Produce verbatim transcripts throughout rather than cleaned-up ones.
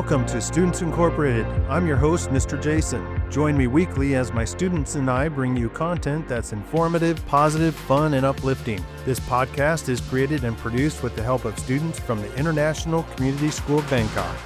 Welcome to Students Incorporated. I'm your host, Mister Jason. Join me weekly as my students and I bring you content that's informative, positive, fun, and uplifting. This podcast is created and produced with the help of students from the International Community School of Bangkok.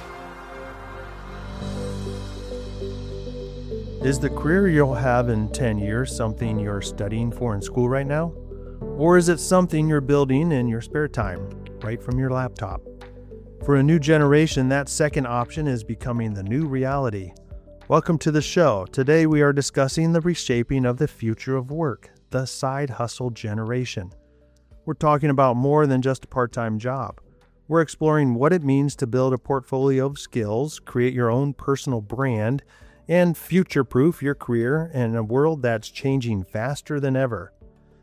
Is the career you'll have in ten years something you're studying for in school right now? Or is it something you're building in your spare time, right from your laptop? For a new generation, that second option is becoming the new reality. Welcome to the show. Today we are discussing the reshaping of the future of work, the side hustle generation. We're talking about more than just a part-time job. We're exploring what it means to build a portfolio of skills, create your own personal brand, and future-proof your career in a world that's changing faster than ever.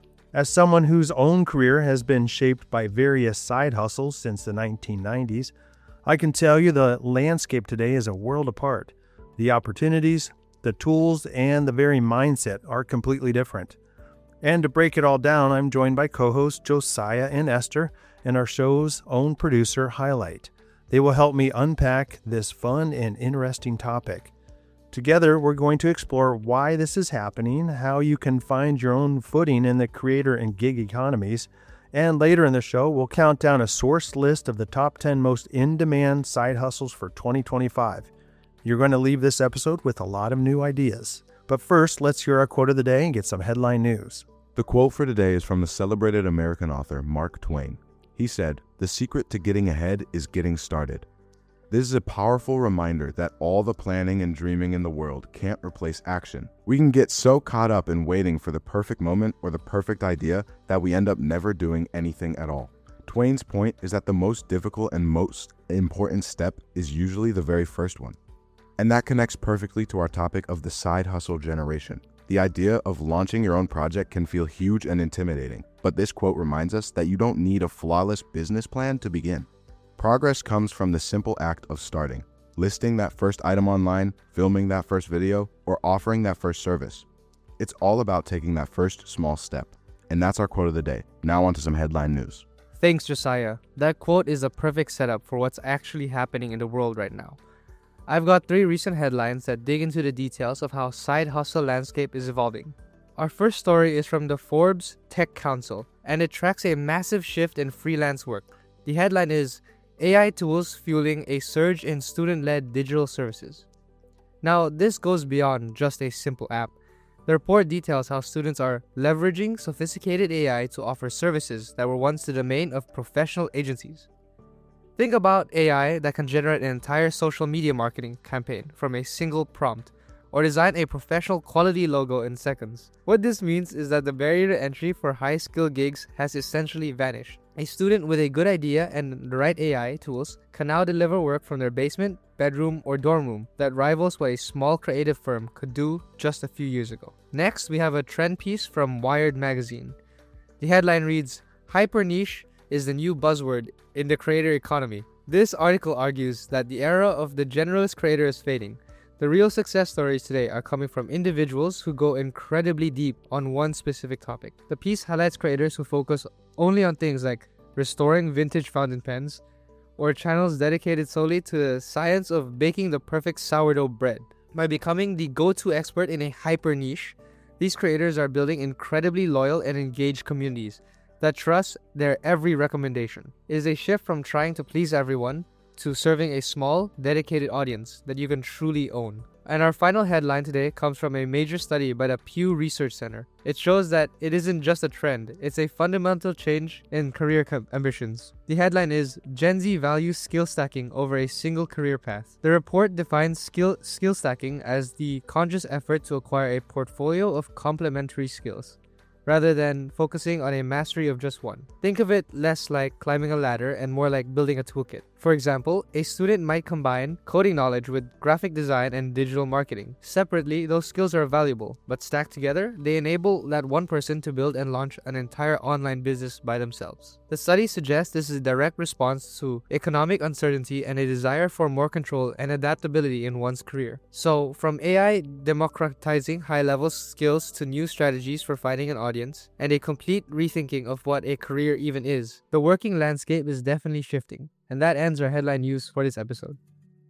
As someone whose own career has been shaped by various side hustles since the nineteen nineties, I can tell you the landscape today is a world apart. The opportunities, the tools, and the very mindset are completely different. And to break it all down, I'm joined by co-hosts Josiah and Esther and our show's own producer, Highlight. They will help me unpack this fun and interesting topic. Together, we're going to explore why this is happening, how you can find your own footing in the creator and gig economies, and later in the show, we'll count down a source list of the top ten most in-demand side hustles for twenty twenty-five. You're going to leave this episode with a lot of new ideas. But first, let's hear our quote of the day and get some headline news. The quote for today is from the celebrated American author Mark Twain. He said, "The secret to getting ahead is getting started." This is a powerful reminder that all the planning and dreaming in the world can't replace action. We can get so caught up in waiting for the perfect moment or the perfect idea that we end up never doing anything at all. Twain's point is that the most difficult and most important step is usually the very first one. And that connects perfectly to our topic of the side hustle generation. The idea of launching your own project can feel huge and intimidating, but this quote reminds us that you don't need a flawless business plan to begin. Progress comes from the simple act of starting, listing that first item online, filming that first video, or offering that first service. It's all about taking that first small step. And that's our quote of the day. Now on to some headline news. Thanks, Josiah. That quote is a perfect setup for what's actually happening in the world right now. I've got three recent headlines that dig into the details of how side hustle landscape is evolving. Our first story is from the Forbes Tech Council, and it tracks a massive shift in freelance work. The headline is A I Tools Fueling a Surge in Student-Led Digital Services. Now, this goes beyond just a simple app. The report details how students are leveraging sophisticated A I to offer services that were once the domain of professional agencies. Think about A I that can generate an entire social media marketing campaign from a single prompt, or design a professional quality logo in seconds. What this means is that the barrier to entry for high-skill gigs has essentially vanished. A student with a good idea and the right A I tools can now deliver work from their basement, bedroom, or dorm room that rivals what a small creative firm could do just a few years ago. Next, we have a trend piece from Wired magazine. The headline reads, "Hyper niche is the new buzzword in the creator economy." This article argues that the era of the generalist creator is fading. The real success stories today are coming from individuals who go incredibly deep on one specific topic. The piece highlights creators who focus only on things like restoring vintage fountain pens, or channels dedicated solely to the science of baking the perfect sourdough bread. By becoming the go-to expert in a hyper niche, these creators are building incredibly loyal and engaged communities that trust their every recommendation. It is a shift from trying to please everyone to serving a small, dedicated audience that you can truly own. And our final headline today comes from a major study by the Pew Research Center. It shows that it isn't just a trend, it's a fundamental change in career com- ambitions. The headline is, "Gen Z values skill stacking over a single career path." The report defines skill, skill stacking as the conscious effort to acquire a portfolio of complementary skills, rather than focusing on a mastery of just one. Think of it less like climbing a ladder and more like building a toolkit. For example, a student might combine coding knowledge with graphic design and digital marketing. Separately, those skills are valuable, but stacked together, they enable that one person to build and launch an entire online business by themselves. The study suggests this is a direct response to economic uncertainty and a desire for more control and adaptability in one's career. So, from A I democratizing high-level skills to new strategies for finding an audience, and a complete rethinking of what a career even is, the working landscape is definitely shifting. And that ends our headline news for this episode.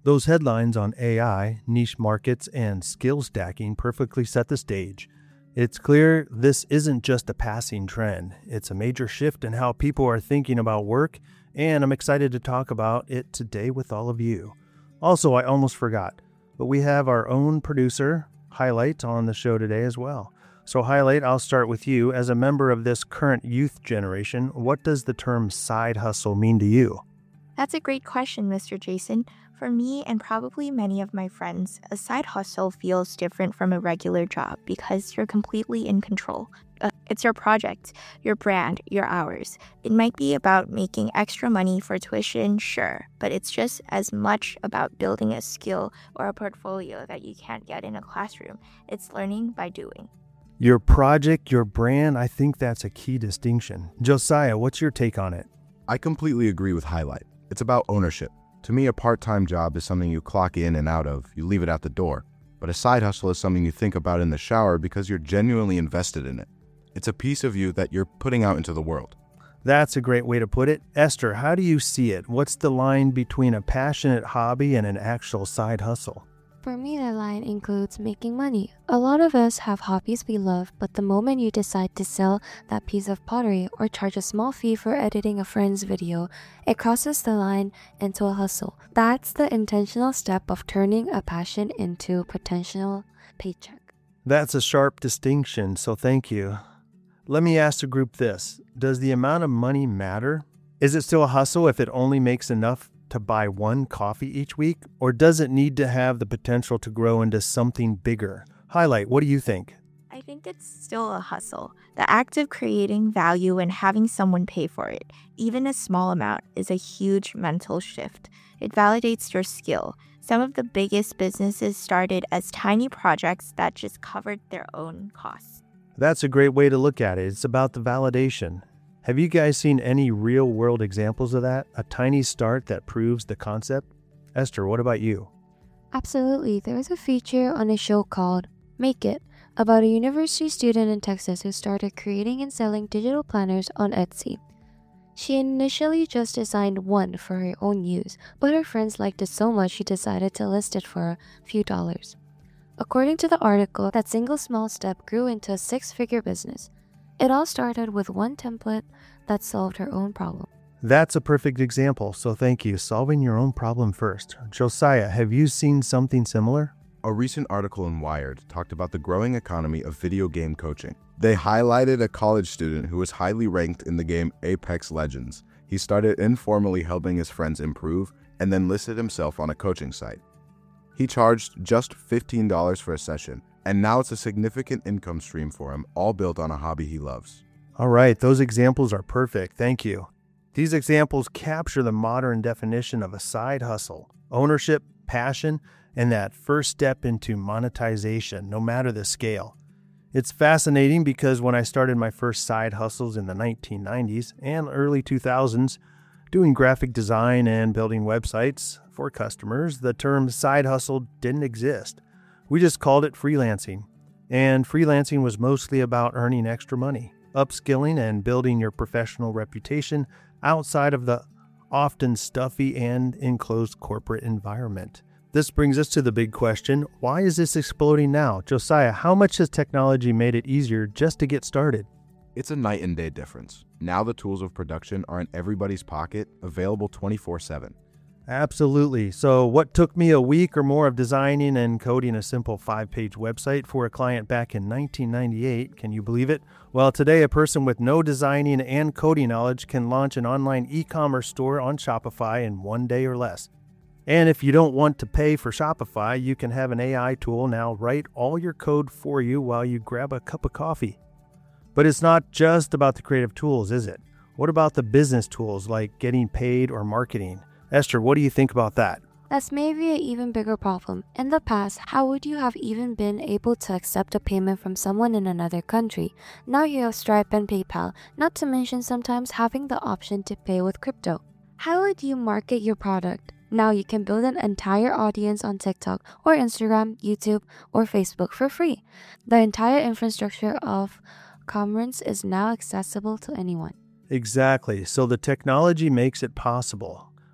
Those headlines on A I, niche markets, and skill stacking perfectly set the stage. It's clear this isn't just a passing trend. It's a major shift in how people are thinking about work, and I'm excited to talk about it today with all of you. Also, I almost forgot, but we have our own producer, Highlight, on the show today as well. So Highlight, I'll start with you. As a member of this current youth generation, what does the term side hustle mean to you? That's a great question, Mister Jason. For me and probably many of my friends, a side hustle feels different from a regular job because you're completely in control. Uh, it's your project, your brand, your hours. It might be about making extra money for tuition, sure, but it's just as much about building a skill or a portfolio that you can't get in a classroom. It's learning by doing. Your project, your brand, I think that's a key distinction. Josiah, what's your take on it? I completely agree with Highlight. It's about ownership. To me, a part-time job is something you clock in and out of, you leave it at the door. But a side hustle is something you think about in the shower because you're genuinely invested in it. It's a piece of you that you're putting out into the world. That's a great way to put it. Esther, how do you see it? What's the line between a passionate hobby and an actual side hustle? For me, the line includes making money. A lot of us have hobbies we love, but the moment you decide to sell that piece of pottery or charge a small fee for editing a friend's video, it crosses the line into a hustle. That's the intentional step of turning a passion into a potential paycheck. That's a sharp distinction, so thank you. Let me ask the group this. Does the amount of money matter? Is it still a hustle if it only makes enough to buy one coffee each week, or does it need to have the potential to grow into something bigger? Highlight, what do you think? I think it's still a hustle. The act of creating value and having someone pay for it, even a small amount, is a huge mental shift. It validates your skill. Some of the biggest businesses started as tiny projects that just covered their own costs. That's a great way to look at it. It's about the validation. Have you guys seen any real-world examples of that? A tiny start that proves the concept? Esther, what about you? Absolutely. There was a feature on a show called Make It about a university student in Texas who started creating and selling digital planners on Etsy. She initially just designed one for her own use, but her friends liked it so much she decided to list it for a few dollars. According to the article, that single small step grew into a six-figure business. It all started with one template that solved her own problem. That's a perfect example, so thank you. Solving your own problem first. Josiah, have you seen something similar? A recent article in Wired talked about the growing economy of video game coaching. They highlighted a college student who was highly ranked in the game Apex Legends. He started informally helping his friends improve and then listed himself on a coaching site. He charged just fifteen dollars for a session, and now it's a significant income stream for him, all built on a hobby he loves. All right, those examples are perfect. Thank you. These examples capture the modern definition of a side hustle: ownership, passion, and that first step into monetization, no matter the scale. It's fascinating because when I started my first side hustles in the nineteen nineties and early two thousands, doing graphic design and building websites for customers, the term side hustle didn't exist. We just called it freelancing. And freelancing was mostly about earning extra money, upskilling, and building your professional reputation outside of the often stuffy and enclosed corporate environment. This brings us to the big question: why is this exploding now? Josiah, how much has technology made it easier just to get started? It's a night and day difference. Now the tools of production are in everybody's pocket, available twenty-four seven. Absolutely. So what took me a week or more of designing and coding a simple five-page website for a client back in nineteen ninety-eight, can you believe it? Well, today a person with no designing and coding knowledge can launch an online e-commerce store on Shopify in one day or less. And if you don't want to pay for Shopify, you can have an A I tool now write all your code for you while you grab a cup of coffee. But it's not just about the creative tools, is it? What about the business tools like getting paid or marketing? Esther, what do you think about that? That's maybe an even bigger problem. In the past, how would you have even been able to accept a payment from someone in another country? Now you have Stripe and PayPal, not to mention sometimes having the option to pay with crypto. How would you market your product? Now you can build an entire audience on TikTok or Instagram, YouTube, or Facebook for free. The entire infrastructure of commerce is now accessible to anyone. Exactly. So the technology makes it possible.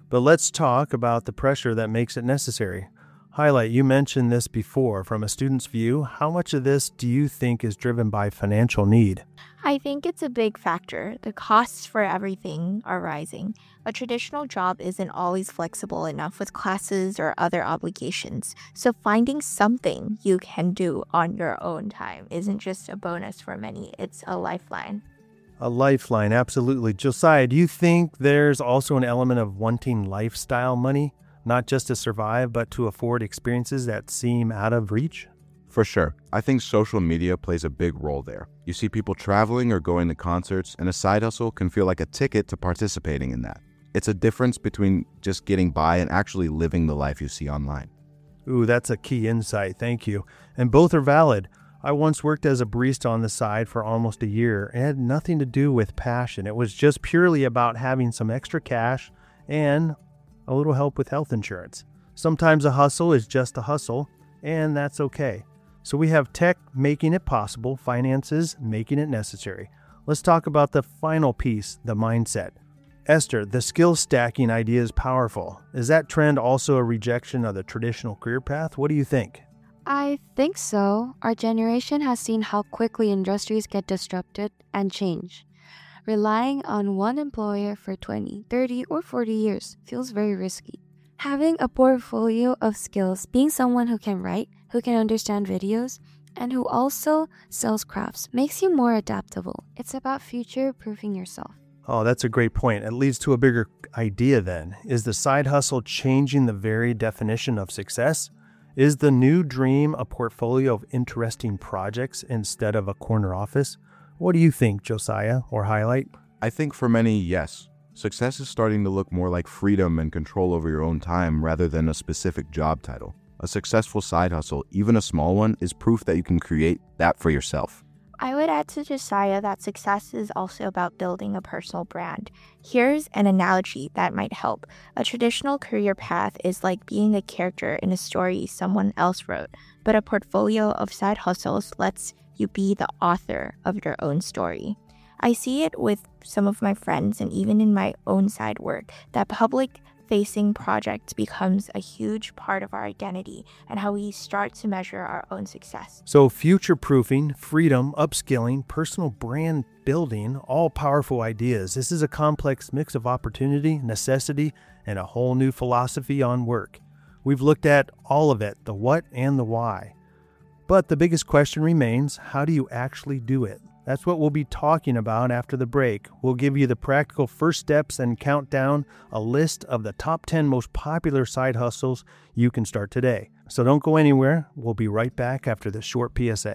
But let's talk about the pressure that makes it necessary. Highlight, you mentioned this before. From a student's view, how much of this do you think is driven by financial need? I think it's a big factor. The costs for everything are rising. A traditional job isn't always flexible enough with classes or other obligations. So finding something you can do on your own time isn't just a bonus for many, it's a lifeline. A lifeline, absolutely. Josiah, do you think there's also an element of wanting lifestyle money, not just to survive, but to afford experiences that seem out of reach? For sure. I think social media plays a big role there. You see people traveling or going to concerts, and a side hustle can feel like a ticket to participating in that. It's a difference between just getting by and actually living the life you see online. Ooh, that's a key insight. Thank you. And both are valid. I once worked as a barista on the side for almost a year. It had nothing to do with passion. It was just purely about having some extra cash and a little help with health insurance. Sometimes a hustle is just a hustle, and that's okay. So we have tech making it possible, finances making it necessary. Let's talk about the final piece, the mindset. Esther, the skill stacking idea is powerful. Is that trend also a rejection of the traditional career path? What do you think? I think so. Our generation has seen how quickly industries get disrupted and change. Relying on one employer for twenty, thirty, or forty years feels very risky. Having a portfolio of skills, being someone who can write, who can understand videos, and who also sells crafts makes you more adaptable. It's about future-proofing yourself. Oh, that's a great point. It leads to a bigger idea then. Is the side hustle changing the very definition of success? Is the new dream a portfolio of interesting projects instead of a corner office? What do you think, Josiah, or Highlight? I think for many, yes. Success is starting to look more like freedom and control over your own time rather than a specific job title. A successful side hustle, even a small one, is proof that you can create that for yourself. I would add to Josiah that success is also about building a personal brand. Here's an analogy that might help. A traditional career path is like being a character in a story someone else wrote, but a portfolio of side hustles lets you be the author of your own story. I see it with some of my friends and even in my own side work that public facing project becomes a huge part of our identity and how we start to measure our own success. So future-proofing, freedom, upskilling, personal brand building, all powerful ideas. This is a complex mix of opportunity, necessity, and a whole new philosophy on work. We've looked at all of it, the what and the why. But the biggest question remains, how do you actually do it? That's what we'll be talking about after the break. We'll give you the practical first steps and count down a list of the top ten most popular side hustles you can start today. So don't go anywhere. We'll be right back after this short P S A.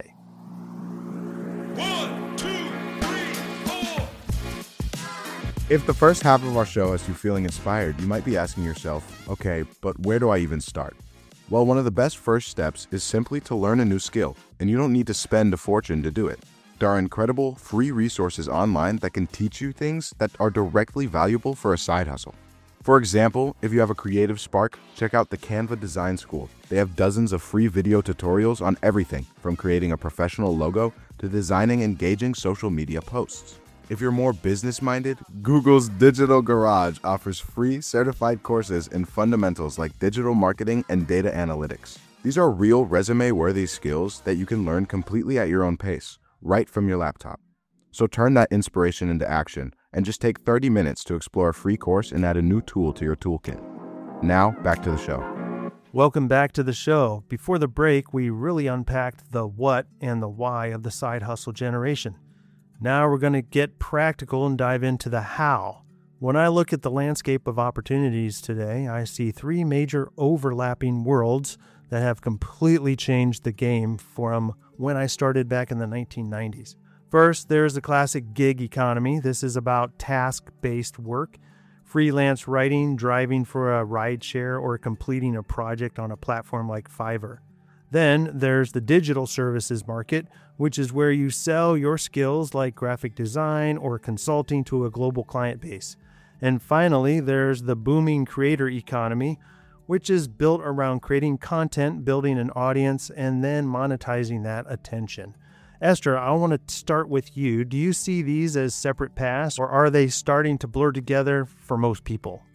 One, two, three, four. If the first half of our show has you feeling inspired, you might be asking yourself, okay, but where do I even start? Well, one of the best first steps is simply to learn a new skill, and you don't need to spend a fortune to do it. There are incredible free resources online that can teach you things that are directly valuable for a side hustle. For example, if you have a creative spark, check out the Canva Design School. They have dozens of free video tutorials on everything from creating a professional logo to designing engaging social media posts. If you're more business-minded, Google's Digital Garage offers free certified courses in fundamentals like digital marketing and data analytics. These are real resume-worthy skills that you can learn completely at your own pace, right from your laptop. So turn that inspiration into action and just take thirty minutes to explore a free course and add a new tool to your toolkit. Now, back to the show. Welcome back to the show. Before the break, we really unpacked the what and the why of the side hustle generation. Now we're going to get practical and dive into the how. When I look at the landscape of opportunities today, I see three major overlapping worlds that have completely changed the game from when I started back in the nineteen nineties. First, there's the classic gig economy. This is about task-based work, freelance writing, driving for a rideshare, or completing a project on a platform like Fiverr. Then there's the digital services market, which is where you sell your skills like graphic design or consulting to a global client base. And finally, there's the booming creator economy, which is built around creating content, building an audience, and then monetizing that attention. Esther, I want to start with you. Do you see these as separate paths, or are they starting to blur together for most people?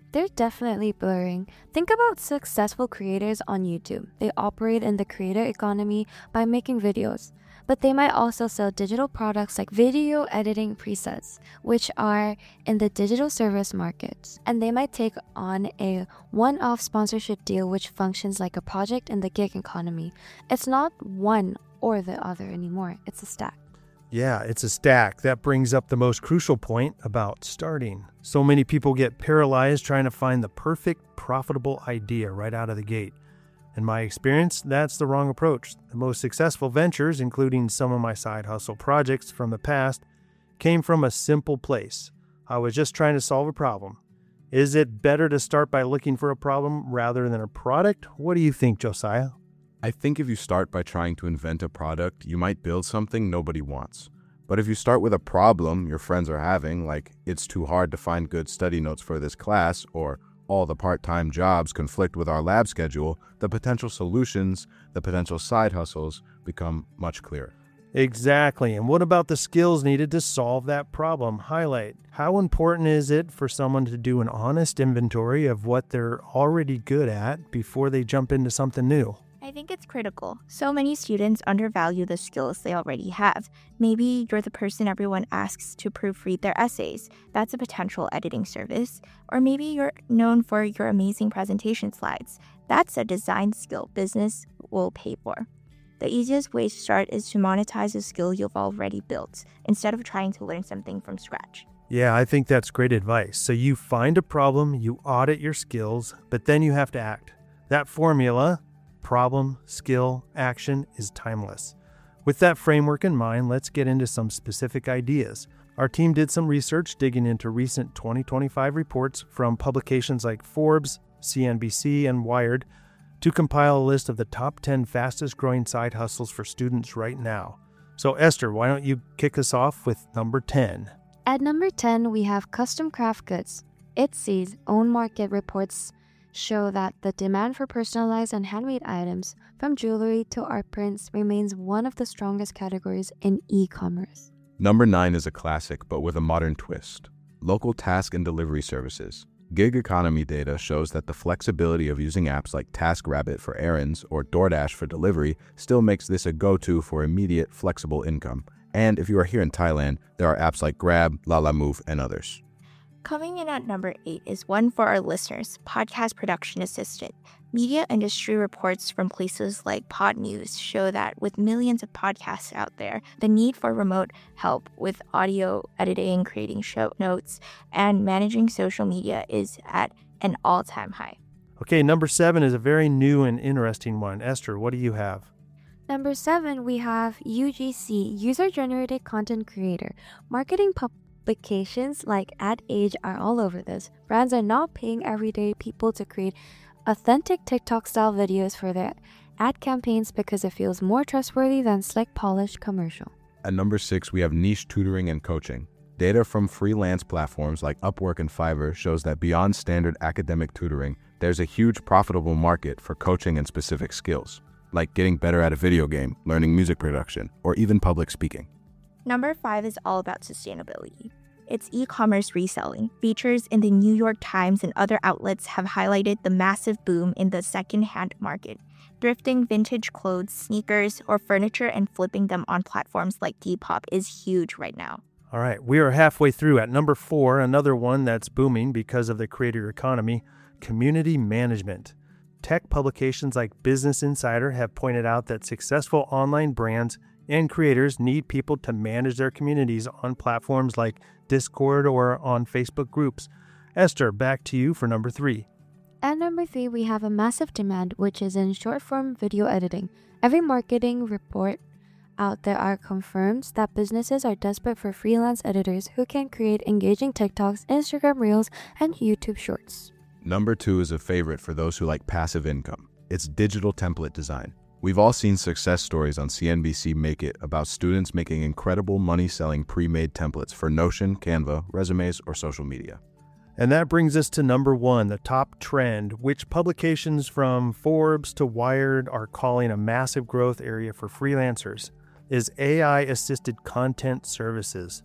They're definitely blurring. Think about successful creators on YouTube. They operate in the creator economy by making videos, but they might also sell digital products like video editing presets, which are in the digital service markets. And they might take on a one-off sponsorship deal which functions like a project in the gig economy. It's not one or the other anymore. It's a stack. Yeah, it's a stack. That brings up the most crucial point about starting. So many people get paralyzed trying to find the perfect, profitable idea right out of the gate. In my experience, that's the wrong approach. The most successful ventures, including some of my side hustle projects from the past, came from a simple place. I was just trying to solve a problem. Is it better to start by looking for a problem rather than a product? What do you think, Josiah? I think if you start by trying to invent a product, you might build something nobody wants. But if you start with a problem your friends are having, like it's too hard to find good study notes for this class, or all the part-time jobs conflict with our lab schedule, the potential solutions, the potential side hustles become much clearer. Exactly. And what about the skills needed to solve that problem? Highlight. How important is it for someone to do an honest inventory of what they're already good at before they jump into something new? I think it's critical. So many students undervalue the skills they already have. Maybe you're the person everyone asks to proofread their essays. That's a potential editing service. Or maybe you're known for your amazing presentation slides. That's a design skill business will pay for. The easiest way to start is to monetize a skill you've already built, instead of trying to learn something from scratch. Yeah, I think that's great advice. So you find a problem, you audit your skills, but then you have to act. That formula, problem, skill, action, is timeless. With that framework in mind, let's get into some specific ideas. Our team did some research digging into recent twenty twenty-five reports from publications like Forbes, C N B C, and Wired to compile a list of the top ten fastest growing side hustles for students right now. So Esther, why don't you kick us off with number ten? At number ten, we have custom craft goods. Etsy's own market reports show that the demand for personalized and handmade items, from jewelry to art prints, remains one of the strongest categories in e-commerce. Number nine is a classic, but with a modern twist. Local task and delivery services. Gig economy data shows that the flexibility of using apps like TaskRabbit for errands or DoorDash for delivery still makes this a go-to for immediate, flexible income. And if you are here in Thailand, there are apps like Grab, Lalamove, and others. Coming in at number eight is one for our listeners, Podcast Production Assistant. Media industry reports from places like Pod News show that with millions of podcasts out there, the need for remote help with audio editing, creating show notes, and managing social media is at an all-time high. Okay, number seven is a very new and interesting one. Esther, what do you have? Number seven, we have U G C, User-Generated Content Creator. Marketing publications like Ad Age are all over this. Brands are now paying everyday people to create authentic TikTok-style videos for their ad campaigns because it feels more trustworthy than slick, polished commercial. At number six, we have niche tutoring and coaching. Data from freelance platforms like Upwork and Fiverr shows that beyond standard academic tutoring, there's a huge profitable market for coaching and specific skills, like getting better at a video game, learning music production, or even public speaking. Number five is all about sustainability. It's e-commerce reselling. Features in the New York Times and other outlets have highlighted the massive boom in the second-hand market. Thrifting vintage clothes, sneakers, or furniture and flipping them on platforms like Depop is huge right now. All right, we are halfway through at number four, another one that's booming because of the creator economy, community management. Tech publications like Business Insider have pointed out that successful online brands and creators need people to manage their communities on platforms like Discord or on Facebook groups. Esther, back to you for number three. At number three, we have a massive demand, which is in short-form video editing. Every marketing report out there are confirms that businesses are desperate for freelance editors who can create engaging TikToks, Instagram Reels, and YouTube Shorts. Number two is a favorite for those who like passive income. It's digital template design. We've all seen success stories on C N B C Make It about students making incredible money-selling pre-made templates for Notion, Canva, resumes, or social media. And that brings us to number one, the top trend, which publications from Forbes to Wired are calling a massive growth area for freelancers, is A I-assisted content services.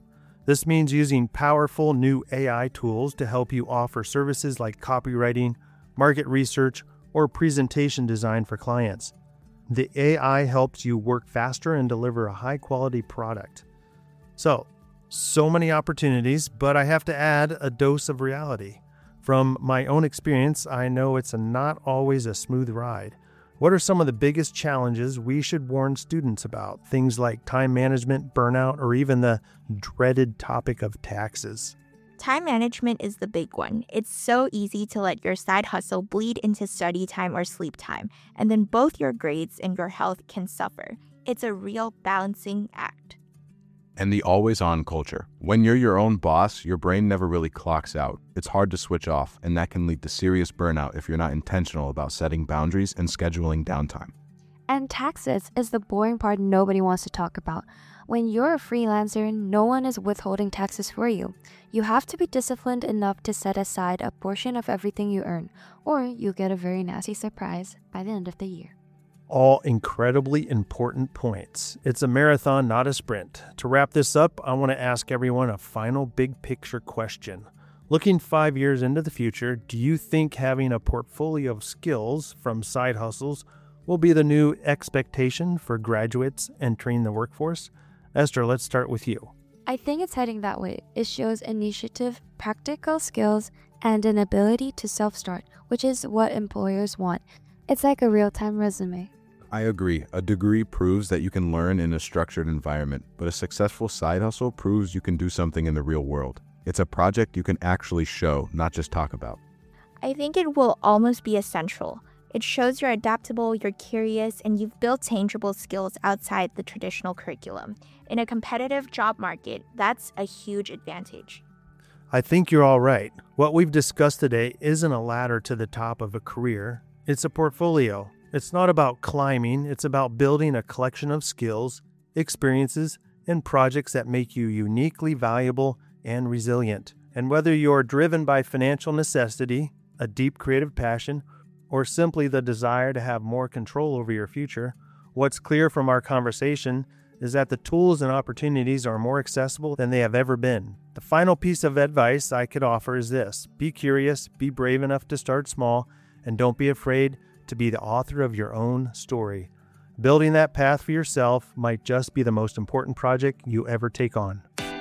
This means using powerful new A I tools to help you offer services like copywriting, market research, or presentation design for clients. The A I helps you work faster and deliver a high-quality product. So, so many opportunities, but I have to add a dose of reality. From my own experience, I know it's a not always a smooth ride. What are some of the biggest challenges we should warn students about? Things like time management, burnout, or even the dreaded topic of taxes. Time management is the big one. It's so easy to let your side hustle bleed into study time or sleep time, and then both your grades and your health can suffer. It's a real balancing act. And the always-on culture. When you're your own boss, your brain never really clocks out. It's hard to switch off, and that can lead to serious burnout if you're not intentional about setting boundaries and scheduling downtime. And taxes is the boring part nobody wants to talk about. When you're a freelancer, no one is withholding taxes for you. You have to be disciplined enough to set aside a portion of everything you earn, or you'll get a very nasty surprise by the end of the year. All incredibly important points. It's a marathon, not a sprint. To wrap this up, I want to ask everyone a final big picture question. Looking five years into the future, do you think having a portfolio of skills from side hustles will be the new expectation for graduates entering the workforce? Esther, let's start with you. I think it's heading that way. It shows initiative, practical skills, and an ability to self-start, which is what employers want. It's like a real-time resume. I agree. A degree proves that you can learn in a structured environment, but a successful side hustle proves you can do something in the real world. It's a project you can actually show, not just talk about. I think it will almost be essential. It shows you're adaptable, you're curious, and you've built tangible skills outside the traditional curriculum. In a competitive job market, that's a huge advantage. I think you're all right. What we've discussed today isn't a ladder to the top of a career. It's a portfolio. It's not about climbing. It's about building a collection of skills, experiences, and projects that make you uniquely valuable and resilient. And whether you're driven by financial necessity, a deep creative passion, or simply the desire to have more control over your future, what's clear from our conversation is that the tools and opportunities are more accessible than they have ever been. The final piece of advice I could offer is this: be curious, be brave enough to start small, and don't be afraid to be the author of your own story. Building that path for yourself might just be the most important project you ever take on.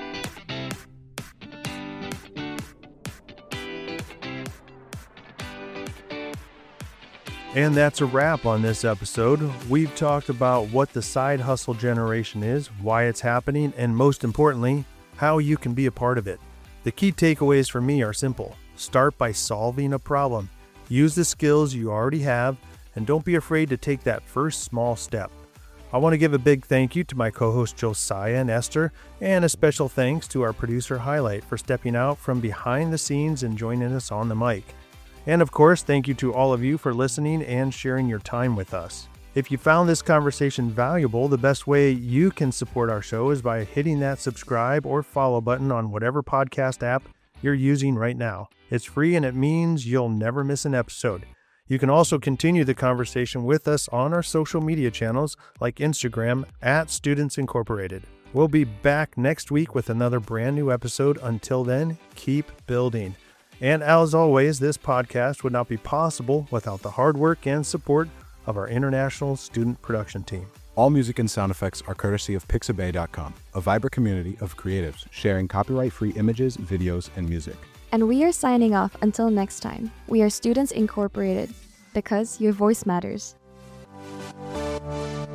And that's a wrap on this episode. We've talked about what the side hustle generation is, why it's happening, and most importantly, how you can be a part of it. The key takeaways for me are simple. Start by solving a problem. Use the skills you already have, and don't be afraid to take that first small step. I want to give a big thank you to my co-hosts Josiah and Esther, and a special thanks to our producer Highlight for stepping out from behind the scenes and joining us on the mic. And of course, thank you to all of you for listening and sharing your time with us. If you found this conversation valuable, the best way you can support our show is by hitting that subscribe or follow button on whatever podcast app you're using right now. It's free and it means you'll never miss an episode. You can also continue the conversation with us on our social media channels like Instagram at Students Incorporated. We'll be back next week with another brand new episode. Until then, keep building. And as always, this podcast would not be possible without the hard work and support of our international student production team. All music and sound effects are courtesy of Pixabay dot com, a vibrant community of creatives sharing copyright-free images, videos, and music. And we are signing off until next time. We are Students Incorporated, because your voice matters.